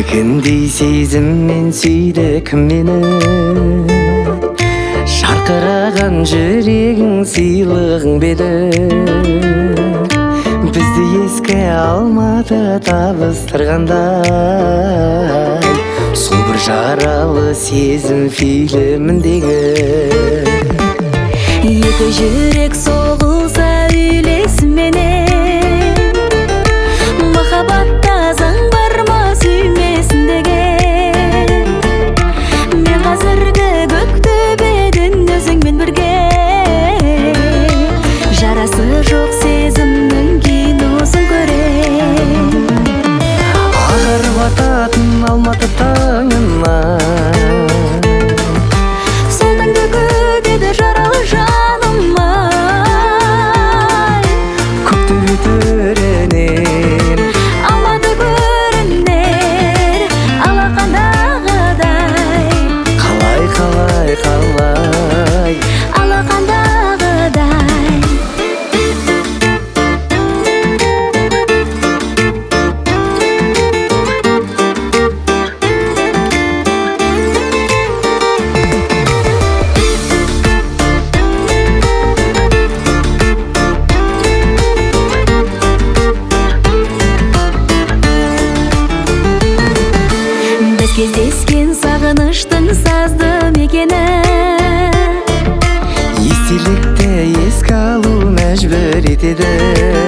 Мекендей сезіммен сүйді кім мені, жарқыраған жүрегің сыйлығың беді. Бізді еске алматы табыстырғандай, сол бір жаралы сезім фильміндегі. Екі жүрек соғылса үйлесімменен, махаббатта заң бар ма сүймесін деген. Мен қазіргі көктөбеден өзіңмен бірге, жарасы жоқ сезімнің киносын көрем. Ағарып ататын алматы таңына, сол таңды күтеді жаралы жаным ай. көктөбе төрінен Алматы көрінер алақандағыдай, қалай қалай қалай алақандағыдай. Біз кездескен сағыныштың сазды мекені, естелікті еске алу мәжбүр етеді.